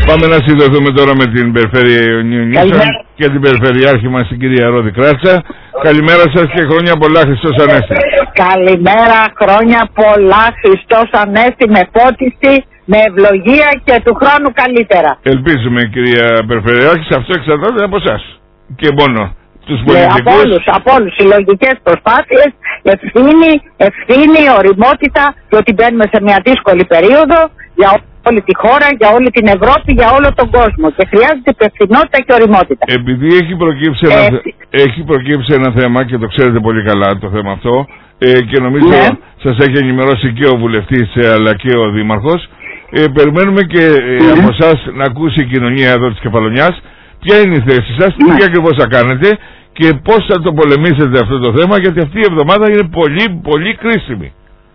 Πάμε να συνδεθούμε τώρα με την Περιφέρεια Ιωνίων και την Περιφερειάρχη μας, την κυρία Ρόδη Κράτσα. Καλημέρα σας και χρόνια πολλά, Χριστός Ανέστη. Καλημέρα, χρόνια πολλά, Χριστός Ανέστη, με φώτιση, με ευλογία και του χρόνου καλύτερα. Ελπίζουμε, κυρία Περιφερειάρχη, αυτό εξαρτάται από εσάς και μόνο τους πολιτικούς. Από όλους, συλλογικές προσπάθειες, ευθύνη, οριμότητα, διότι μπαίνουμε σε μια δύσκολη περίοδο για όλη τη χώρα, για όλη την Ευρώπη, για όλο τον κόσμο και χρειάζεται υπευθυνότητα και οριμότητα. Επειδή έχει προκύψει ένα θέμα και το ξέρετε πολύ καλά το θέμα αυτό και νομίζω σας έχει ενημερώσει και ο βουλευτής αλλά και ο δήμαρχος, περιμένουμε και από εσάς να ακούσει η κοινωνία εδώ της Κεφαλονιάς ποια είναι η θέση σας, τι ακριβώς θα κάνετε και πώς θα το πολεμήσετε αυτό το θέμα, γιατί αυτή η εβδομάδα είναι πολύ πολύ κρίσιμη.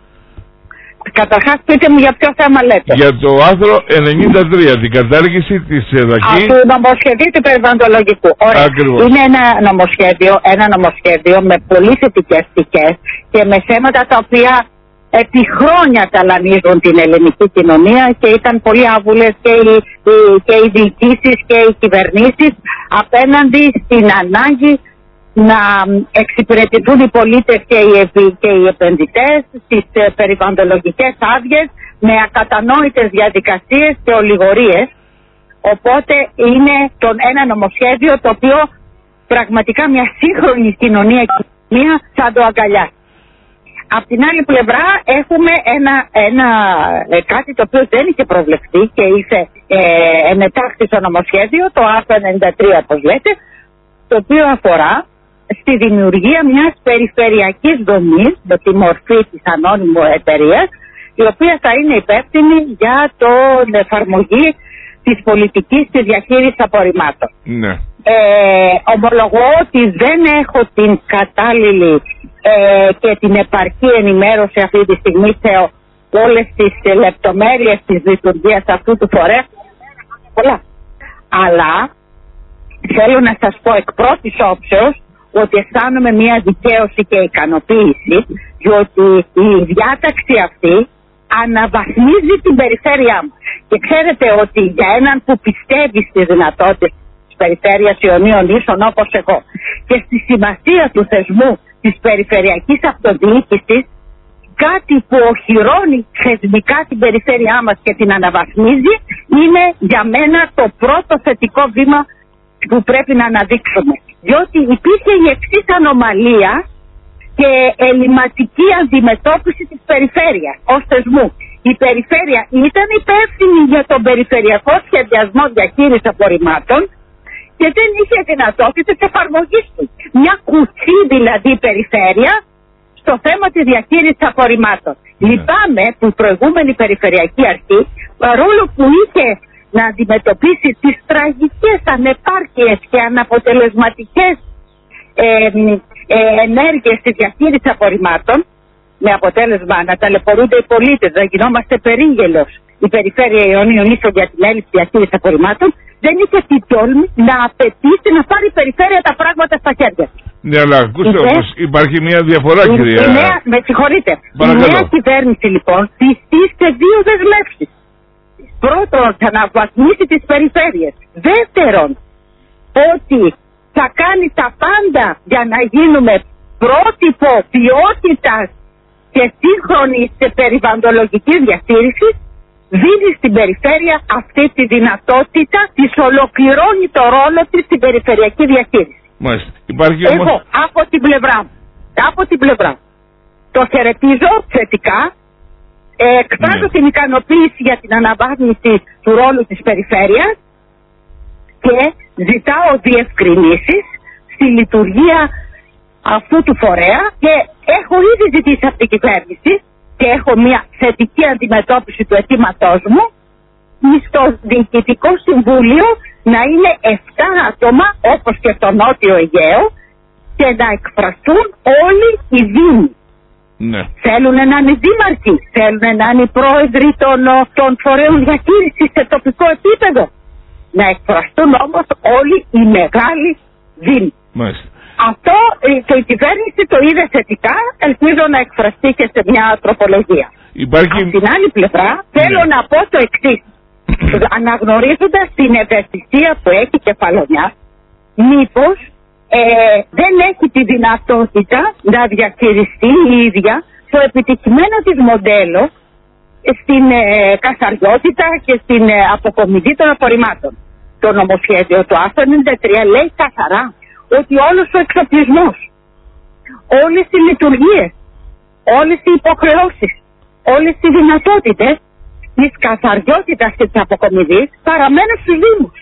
Καταρχάς πείτε μου για ποιο θέμα λέτε. Για το άρθρο 93, την κατάργηση της εδαφικής. Του νομοσχεδίου του περιβαλλοντολογικού. Ωραία. Ακριβώς. Είναι ένα νομοσχέδιο με πολύ θετικές πτυχές και με θέματα τα οποία επί χρόνια ταλανίζουν την ελληνική κοινωνία και ήταν πολύ άβουλες και οι διοικήσεις και οι κυβερνήσεις απέναντι στην ανάγκη να εξυπηρετηθούν οι πολίτες και οι επενδυτές στις περιβαλλοντολογικές άδειες με ακατανόητες διαδικασίες και ολιγορίες. Οπότε είναι ένα νομοσχέδιο το οποίο πραγματικά μια σύγχρονη κοινωνία θα το αγκαλιάσει. Απ' την άλλη πλευρά έχουμε κάτι το οποίο δεν είχε προβλεφθεί και είχε ενετάχθη στο νομοσχέδιο, το άρθρο 93 όπως λέτε, το οποίο αφορά στη δημιουργία μιας περιφερειακής δομής με τη μορφή της ανώνυμου εταιρείας, η οποία θα είναι υπεύθυνη για την εφαρμογή της πολιτικής της διαχείρισης απορριμμάτων. Ναι. Ομολογώ ότι δεν έχω την κατάλληλη και την επαρκή ενημέρωση αυτή τη στιγμή σε όλες τις λεπτομέρειες της λειτουργίας αυτού του φορέα. Πολλά. Αλλά θέλω να σας πω εκ πρώτης όψεως ότι αισθάνομαι μια δικαίωση και ικανοποίηση, διότι η διάταξη αυτή αναβαθμίζει την περιφέρειά μου. Και ξέρετε ότι για έναν που πιστεύει στις δυνατότητες της περιφέρειας Ιωνίων Νήσων όπως εγώ και στη σημασία του θεσμού της περιφερειακής αυτοδιοίκησης, κάτι που οχυρώνει θεσμικά την περιφέρειά μας και την αναβαθμίζει, είναι για μένα το πρώτο θετικό βήμα που πρέπει να αναδείξουμε. Διότι υπήρχε η εξής ανομαλία και ελληματική αντιμετώπιση της περιφέρειας ως θεσμού. Η περιφέρεια ήταν υπεύθυνη για τον περιφερειακό σχεδιασμό διαχείρισης απορριμμάτων και δεν είχε δυνατότητες εφαρμογής του. Μια κουτσή δηλαδή περιφέρεια στο θέμα της διαχείρισης απορριμμάτων. Λυπάμαι που η προηγούμενη περιφερειακή αρχή, παρόλο που είχε να αντιμετωπίσει τις τραγικές ανεπάρκειες και αναποτελεσματικές ενέργειες της διαχείρισης απορριμμάτων, με αποτέλεσμα να ταλαιπωρούνται οι πολίτες, να γινόμαστε περίγελος η Περιφέρεια Ιωνίων Νήσων για την έλλειψη διαχείρισης απορριμμάτων, δεν είχε την τόλμη να απαιτήσει να πάρει η περιφέρεια τα πράγματα στα χέρια. Ναι, αλλά ακούστε όμως, υπάρχει μια διαφορά, κυρία. Με συγχωρείτε. Η νέα κυβέρνηση λοιπόν πιστεί δύο δεσμεύσεις. Πρώτον, θα αναβαθμίσει τις περιφέρειες. Δεύτερον, ότι θα κάνει τα πάντα για να γίνουμε πρότυπο ποιότητας και σύγχρονης περιβαλλοντολογικής διαχείρισης. Δίνει στην περιφέρεια αυτή τη δυνατότητα, της ολοκληρώνει το ρόλο της στην περιφερειακή διαχείριση. Μάλιστα. Υπάρχει όμως... Εγώ από την πλευρά το χαιρετίζω θετικά, εκφράζω την ικανοποίηση για την αναβάθμιση του ρόλου της περιφέρειας και ζητάω διευκρινήσεις στη λειτουργία αυτού του φορέα και έχω ήδη ζητήσει από την κυβέρνηση και έχω μια θετική αντιμετώπιση του αιτήματός μου στο Διοικητικό Συμβούλιο να είναι 7 άτομα όπως και στο Νότιο Αιγαίο και να εκφραστούν όλοι οι δήμοι. Ναι. Θέλουν να είναι δήμαρχοι, θέλουν να είναι οι πρόεδροι των φορέων διαχείρισης σε τοπικό επίπεδο. Να εκφραστούν όμως όλοι οι μεγάλοι δήμοι. Μάλιστα. Αυτό και η κυβέρνηση το είδε θετικά, ελπίζω να εκφραστεί και σε μια τροπολογία. Υπάρχει... Από την άλλη πλευρά θέλω να πω το εξής. αναγνωρίζοντας την ευαισθησία που έχει η Κεφαλονιά, μήπως δεν έχει τη δυνατότητα να διαχειριστεί η ίδια το επιτυχημένο της μοντέλο στην καθαριότητα και στην αποκομιδή των απορριμμάτων. Το νομοσχέδιο του άρθρου 93 λέει καθαρά ότι όλος ο εξοπλισμός, όλες οι λειτουργίες, όλες οι υποχρεώσεις, όλες οι δυνατότητες της καθαριότητας και της αποκομιδής παραμένουν στους Δήμους.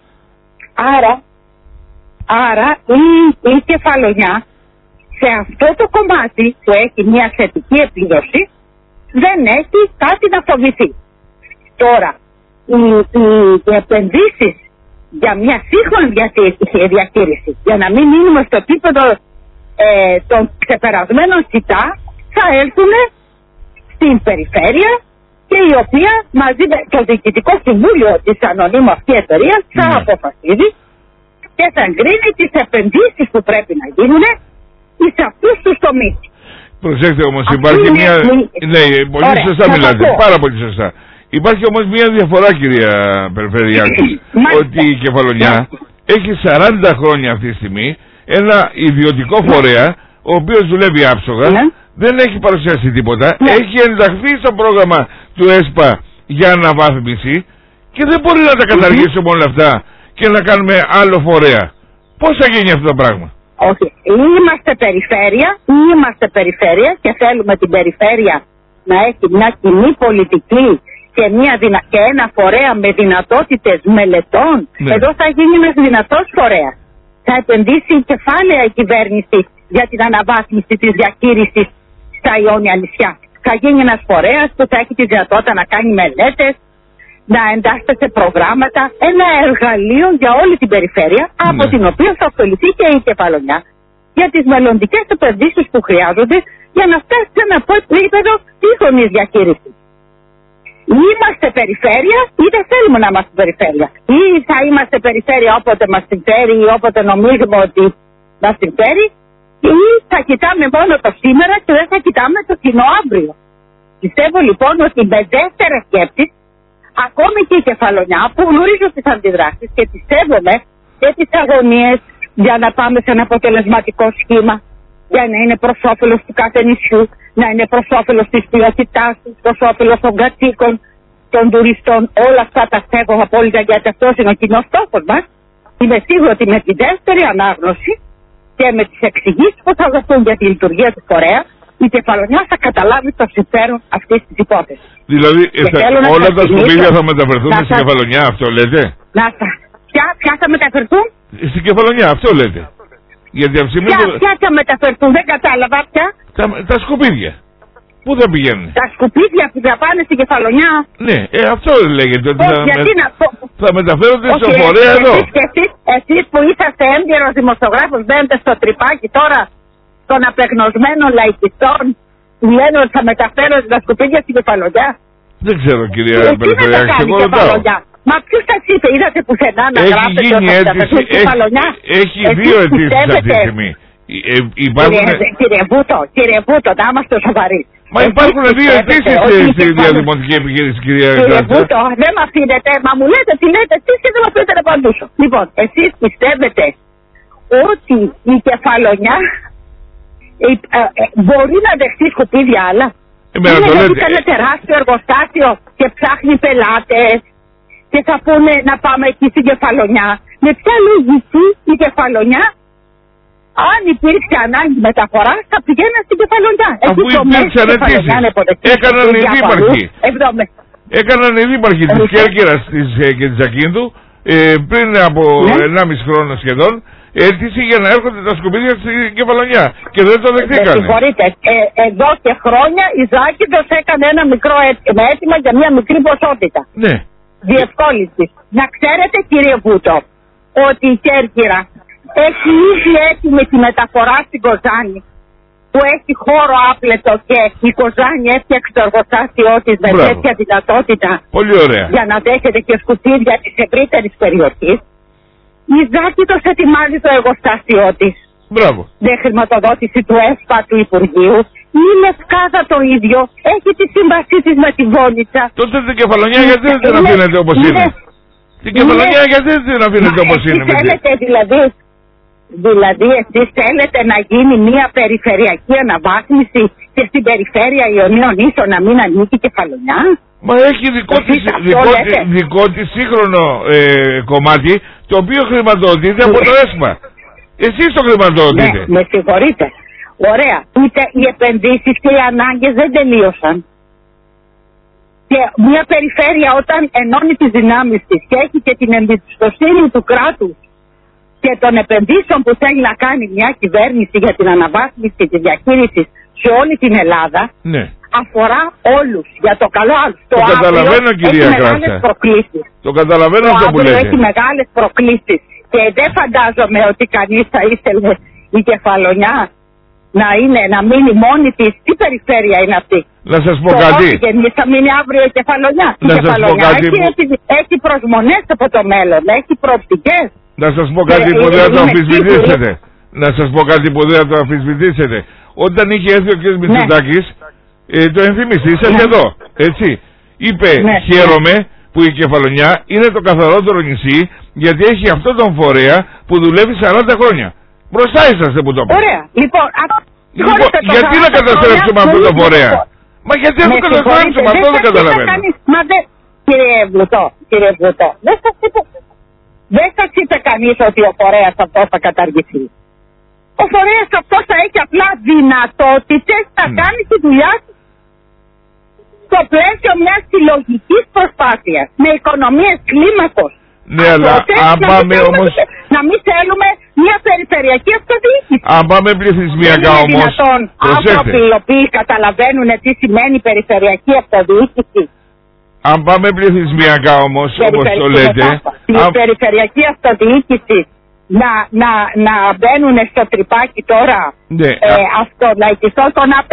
Άρα η Κεφαλονιά σε αυτό το κομμάτι που έχει μια θετική επίδοση δεν έχει κάτι να φοβηθεί. Τώρα, οι επενδύσεις για μια σύγχρονη διαχείριση, για να μην μείνουμε στο επίπεδο των ξεπερασμένων ΣΥΤΑ, θα έρθουν στην περιφέρεια και η οποία μαζί με το Διοικητικό Συμβούλιο της ανωνύμου αυτή εταιρείας θα αποφασίζει και θα εγκρίνει τις επενδύσεις που πρέπει να γίνουν σε αυτούς τους τομείς. Προσέξτε όμως, υπάρχει μια... Ναι, πολύ σωστά μιλάτε, πάρα πολύ σωστά. Υπάρχει όμως μια διαφορά, κυρία Περιφερειάρχη, ότι η Κεφαλονιά έχει 40 χρόνια αυτή τη στιγμή ένα ιδιωτικό φορέα, ο οποίος δουλεύει άψογα, δεν έχει παρουσιάσει τίποτα, έχει ενταχθεί στο πρόγραμμα του ΕΣΠΑ για αναβάθμιση και δεν μπορεί να τα καταργήσουμε όλα αυτά και να κάνουμε άλλο φορέα. Πώς θα γίνει αυτό το πράγμα? Όχι, είμαστε περιφέρεια και θέλουμε την περιφέρεια να έχει μια κοινή πολιτική και ένα φορέα με δυνατότητες μελετών. Εδώ θα γίνει ένας δυνατός φορέας. Θα επενδύσει κεφάλαια η κυβέρνηση για την αναβάθμιση της διαχείρισης στα Ιόνια νησιά. Θα γίνει ένας φορέας που θα έχει τη δυνατότητα να κάνει μελέτες, να εντάσσεται σε προγράμματα, ένα εργαλείο για όλη την περιφέρεια, από την οποία θα ωφεληθεί και η Κεφαλονιά για τις μελλοντικές επενδύσεις που χρειάζονται για να φτάσει σε ένα επίπεδο σύγχρονης διαχείρισης. Είμαστε περιφέρεια ή δεν θέλουμε να είμαστε περιφέρεια? Ή θα είμαστε περιφέρεια όποτε μας συμφέρει ή όποτε νομίζουμε ότι μας συμφέρει, ή θα κοιτάμε μόνο το σήμερα και δεν θα κοιτάμε το κοινό αύριο? Πιστεύω λοιπόν ότι με δεύτερες σκέψεις, ακόμη και η Κεφαλονιά που γνωρίζω τις αντιδράσεις και τις σέβομαι και τις αγωνίες για να πάμε σε ένα αποτελεσματικό σχήμα, για να είναι προς όφελος του κάθε νησιού, να είναι προς όφελος της ποιότητάς του, προς όφελος των κατοίκων, των τουριστών, όλα αυτά τα σέβομαι απόλυτα, γιατί αυτός είναι ο κοινός στόχος μας. Είμαι σίγουρη ότι με τη δεύτερη ανάγνωση και με τις εξηγήσεις που θα δοθούν για τη λειτουργία του φορέα, η Κεφαλονιά θα καταλάβει το συμφέρον αυτής της υπόθεσης. Δηλαδή όλα τα σκουπίδια θα μεταφερθούν στην Κεφαλονιά, αυτό λέτε? Ποια θα μεταφερθούν? Στην Κεφαλονιά, αυτό λέτε? Γιατί ποια θα μεταφερθούν, δεν κατάλαβα πια. Τα σκουπίδια. Πού θα πηγαίνουν? Τα σκουπίδια που θα πάνε στην Κεφαλονιά. Ναι, αυτό λέγεται. Ότι θα μεταφέρονται στο φορέα εδώ. Εσείς που είσαστε έμπειρος δημοσιογράφος, μπαίνετε στο τρυπάκι τώρα των απεγνωσμένων λαϊκιστών που λένε ότι θα μεταφέρονται τα σκουπίδια στην Κεφαλονιά. Δεν ξέρω, κυρία Περιφερειάρχη, εγώ ρωτάω. Μα ποιος σας είπε, είδατε πουθενά να γράφετε ότι θα μεταφερθούν στην Κεφαλονιά? Έχει δύο αιτήσεις αυτή τη στιγμή. Κύριε Βούτο, να είμαστε σοβαροί. Μα υπάρχουν δύο αιτήσεις στη διαδημοτική επιχείρηση, κυρία Βούτο. Κύριε Βούτο, δεν με αφήνετε, μα μου λέτε τι λέτε εσείς και δεν με αφήνετε να απαντήσω. Λοιπόν, εσείς πιστεύετε ότι η Κεφαλονιά μπορεί να δεχτεί σκουπίδια άλλα? Είναι ένα τεράστιο εργοστάσιο και ψάχνει πελάτες και θα πούνε να πάμε εκεί στην Κεφαλονιά. Με ποια λογική η Κεφαλονιά, αν υπήρξε ανάγκη μεταφοράς, θα πηγαίνουν στην Κεφαλονιά? Αφού υπήρξαν αιτήσεις, έκαναν οι δήμαρχοι. Έκαναν οι δήμαρχοι της Κέρκυρας και της Ακίνθου πριν από 1,5 χρόνο σχεδόν αίτηση για να έρχονται τα σκουπίδια στην Κεφαλονιά και δεν το δεχτήκανε. Συγχωρείτε, εδώ και χρόνια η Ζάκυνθος έκανε ένα μικρό αίτημα για μια μικρή ποσότητα. Ναι. Διευκόλυνση. Να ξέρετε, κύριε Βούτο, ότι η Κέρκυρα έχει ήδη έτοιμη τη μεταφορά στην Κοζάνη, που έχει χώρο άπλετο και η Κοζάνη έφτιαξε το εργοστάσιό της με τέτοια δυνατότητα. Πολύ ωραία. Για να δέχεται και σκουπίδια της ευρύτερης περιοχής. Η Ζάκυνθος ετοιμάζει το εργοστάσιό της. Μπράβο. Με χρηματοδότηση του ΕΣΠΑ του Υπουργείου Η Λευκάδα το ίδιο. Έχει τη σύμβασή της με τη Βόλιτσα. Τότε την Κεφαλονιά γιατί δεν την αφήνετε όπως είναι? Την Κεφαλονιά γιατί δεν την αφήνετε όπως είναι? Θέλετε δηλαδή εσείς θέλετε να γίνει μια περιφερειακή αναβάθμιση και στην περιφέρεια Ιωνίων Ίσων να μην ανήκει Κεφαλονιά? Μα έχει δικό της σύγχρονο κομμάτι, το οποίο χρηματοδοτείται από το ΕΣΜΑ. Εσείς το χρηματοδοτείτε. Ναι, με συγχωρείτε. Ωραία. Ούτε οι επενδύσεις και οι ανάγκες δεν τελείωσαν. Και μια περιφέρεια όταν ενώνει τις δυνάμεις της και έχει και την εμπιστοσύνη του κράτους και των επενδύσεων που θέλει να κάνει μια κυβέρνηση για την αναβάθμιση και τη διαχείριση σε όλη την Ελλάδα, ναι, αφορά όλους, για το καλό. Το καταλαβαίνω, κυρία Κράτσα. Το καταλαβαίνω αυτό που λέτε. Έχει μεγάλες προκλήσεις και δεν φαντάζομαι ότι κανείς θα ήθελε η Κεφαλονιά να μείνει μόνη της. Τι περιφέρεια είναι αυτή? Να σας πω κάτι. Θα μείνει αύριο η Κεφαλονιά. Η Κεφαλονιά έχει προσμονές από το μέλλον, έχει προοπτικές. Να σας πω κάτι που δεν θα το αμφισβητήσετε. Να σας πω κάτι που δεν θα το αμφισβητήσετε. Όταν είχε έρθει ο κ. Μητσοτάκης, το ενθυμιστήσατε εδώ, έτσι. Είπε, χαίρομαι που η Κεφαλονιά είναι το καθαρότερο νησί, γιατί έχει αυτόν τον φορέα που δουλεύει 40 χρόνια. Μπροστά είσαστε που το είπατε. Ωραία. Λοιπόν, γιατί να καταστρέψουμε αυτό το φορέα? Μα γιατί να το καταστρέψουμε, αυτό δεν καταλαβαίνω. Κύριε Βουτό, δεν σας είπε κανείς ότι ο φορέας αυτός θα καταργηθεί. Ο φορέας αυτός θα έχει απλά δυνατότητες να κάνει τη δουλειά του στο πλαίσιο μιας συλλογικής προσπάθειας, με οικονομίες κλίμακος. Ναι, αλλά αν πάμε όμως... Να μην θέλουμε μια περιφερειακή αυτοδιοίκηση. Αν πάμε πληθυσμιακά όμως... Άνθρωποι οι οποίοι καταλαβαίνουν τι σημαίνει περιφερειακή αυτοδιοίκηση. Αν πάμε πληθυσμιακά όμως, όπως το λέτε... Η περιφερειακή αυτοδιοίκηση να μπαίνουν στο τρυπάκι τώρα, ναι, αυτολαϊκιστών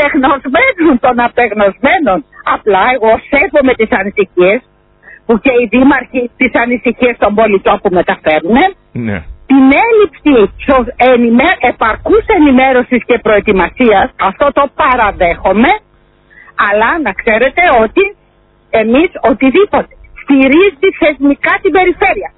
των απεγνωσμένων. Απλά εγώ σέβομαι τις ανησυχίες που και οι δήμαρχοι, τις ανησυχίες των πολιτών που μεταφέρουν, ναι, την έλλειψη επαρκούς ενημέρωσης και προετοιμασίας, αυτό το παραδέχομαι, αλλά να ξέρετε ότι εμείς οτιδήποτε στηρίζει θεσμικά την περιφέρεια.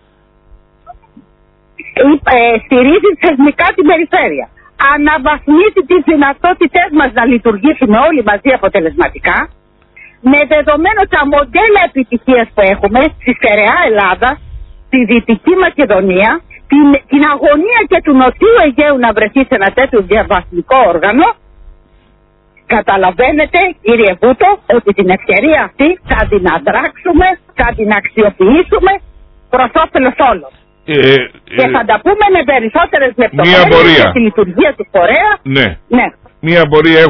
Στηρίζει θεσμικά την περιφέρεια. Αναβαθμίζει τις δυνατότητές μας να λειτουργήσουμε όλοι μαζί αποτελεσματικά, με δεδομένο τα μοντέλα επιτυχίας που έχουμε στη στερεά Ελλάδα, στη Δυτική Μακεδονία, την αγωνία και του Νοτιού Αιγαίου να βρεθεί σε ένα τέτοιο διαβαθμικό όργανο. Καταλαβαίνετε, κύριε Βούτο, ότι την ευκαιρία αυτή θα την αδράξουμε, θα την αξιοποιήσουμε προς όφελος όλων. Και θα τα πούμε με περισσότερες λεπτομέρειες για τη λειτουργία του φορέα. Ναι. Μία απορία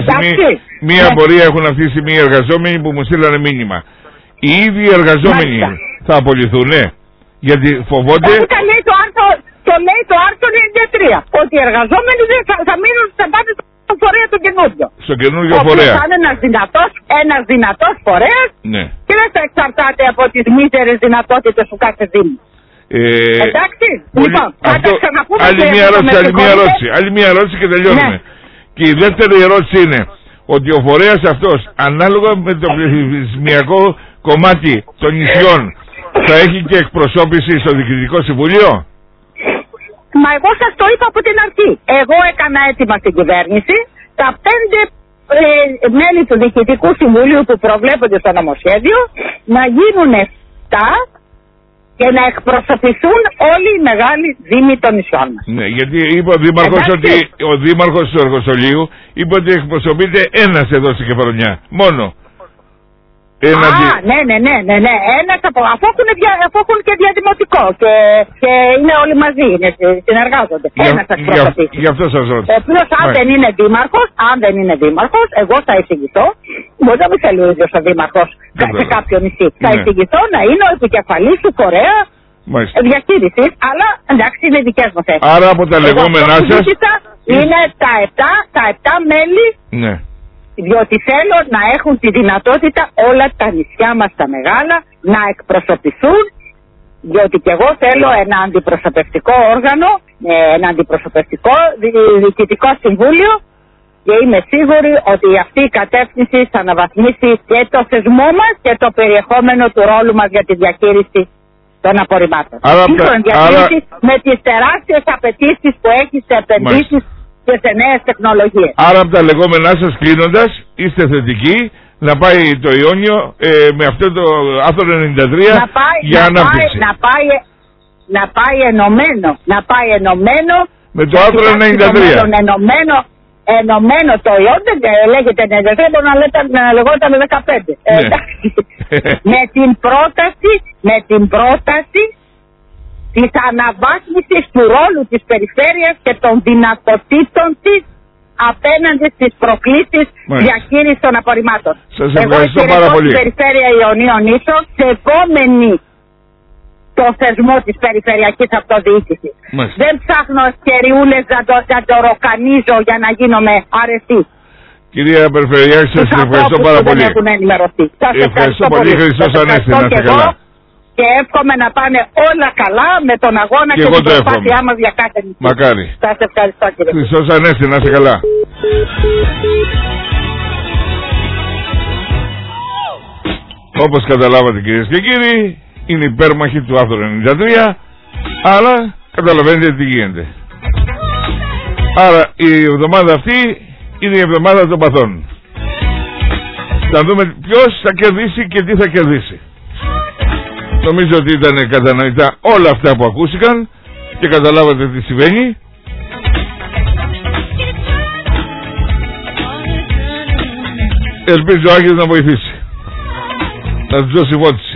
έχουν αφήσει οι εργαζόμενοι που μου στείλανε μήνυμα. Οι ίδιοι εργαζόμενοι θα απολυθούνε? Γιατί φοβόνται... Το λέει το άρθρο 93. Ότι οι εργαζόμενοι θα μείνουν σε πάνε στο φορέα το καινούριο. Στο καινούριο φορέα. Θα είναι ένας δυνατός φορέας, ναι, και δεν θα εξαρτάται από τις μίζερες δυνατότητες του κάθε δήμου. Εντάξει, λοιπόν, θα τα ξαναπούμε. Άλλη μια ερώτηση και τελειώνουμε. Ναι. Και η δεύτερη ερώτηση είναι ότι ο φορέας αυτός, ανάλογα με το πληθυσμιακό κομμάτι των νησιών, θα έχει και εκπροσώπηση στο Διοικητικό Συμβούλιο? Μα εγώ σας το είπα από την αρχή. Εγώ έκανα έτοιμα στην κυβέρνηση τα 5 μέλη του Διοικητικού Συμβουλίου που προβλέπονται στο νομοσχέδιο να γίνουν 7 και να εκπροσωπηθούν όλοι οι μεγάλοι δήμοι των νησιών μας. Ναι, γιατί είπε ο Δήμαρχος ότι ο Δήμαρχος του Εργοσολίου είπε ότι εκπροσωπείται ένας εδώ στην Κεφαλονιά. Μόνο. Ναι. Ένας αφού έχουν και διαδημοτικό και είναι όλοι μαζί, συνεργάζονται. Ένας θα εκπροσωπήσει. Γι' αυτό σας ρώτησα. Ο οποίος αν δεν είναι δήμαρχος, εγώ θα εισηγηθώ. Μπορεί να μην θέλει ο ίδιος ο δήμαρχος σε κάποιο νησί. Θα εισηγηθώ να είναι ο επικεφαλής του φορέα διαχείρισης, αλλά εντάξει είναι δικές μου θέσεις. Άρα από τα λεγόμενά σας είναι τα 7 μέλη. Ναι. Διότι θέλω να έχουν τη δυνατότητα όλα τα νησιά μας τα μεγάλα να εκπροσωπηθούν, διότι και εγώ θέλω ένα αντιπροσωπευτικό όργανο, ένα αντιπροσωπευτικό διοικητικό συμβούλιο, Και είμαι σίγουρη ότι αυτή η κατεύθυνση θα αναβαθμίσει και το θεσμό μας και το περιεχόμενο του ρόλου μας για τη διαχείριση των απορριμμάτων. Με τις τεράστιες απαιτήσεις που έχει σε επενδύσεις και σε νέες τεχνολογίες. Άρα από τα λεγόμενά σας κλείνοντας, είστε θετικοί να πάει το Ιόνιο με αυτό το άρθρο 93 για ανάπτυξη. Να πάει ενωμένο με το άρθρο 93. Ενωμένο το Ιόνιο, λέγεται 93, μπορεί να λεγόταν 15. Με την πρόταση της αναβάθμισης του ρόλου της περιφέρειας και των δυνατοτήτων της απέναντι στις προκλήσεις διαχείρισης των απορριμμάτων. Σας ευχαριστώ πάρα πολύ. Στην περιφέρεια Ιωνίων Ίσων, σεβόμενη το θεσμό της περιφερειακής αυτοδιοίκησης. Δεν ψάχνω ευκαιριούλες να το ροκανίζω για να γίνομαι αρεστή. Κυρία Περιφερειάρχη, σας ευχαριστώ πάρα πολύ. Σας ευχαριστώ πολύ. Χριστός Ανέστη, να είστε καλά. Και εύχομαι να πάνε όλα καλά με τον αγώνα και την προσπάθειά μας για κάθε νησί. Μακάρι. Σας ευχαριστώ, κύριε. Χριστός Ανέστη, να είστε καλά. Όπως καταλάβατε, κυρίες και κύριοι, είναι υπέρμαχοι του άρθρου 93, αλλά καταλαβαίνετε τι γίνεται. Άρα η εβδομάδα αυτή είναι η εβδομάδα των παθών. Θα δούμε ποιος θα κερδίσει και τι θα κερδίσει. Νομίζω ότι ήταν κατανοητά όλα αυτά που ακούστηκαν και καταλάβατε τι συμβαίνει. Ελπίζω ο Άγιος να βοηθήσει, να τους δώσει βότηση.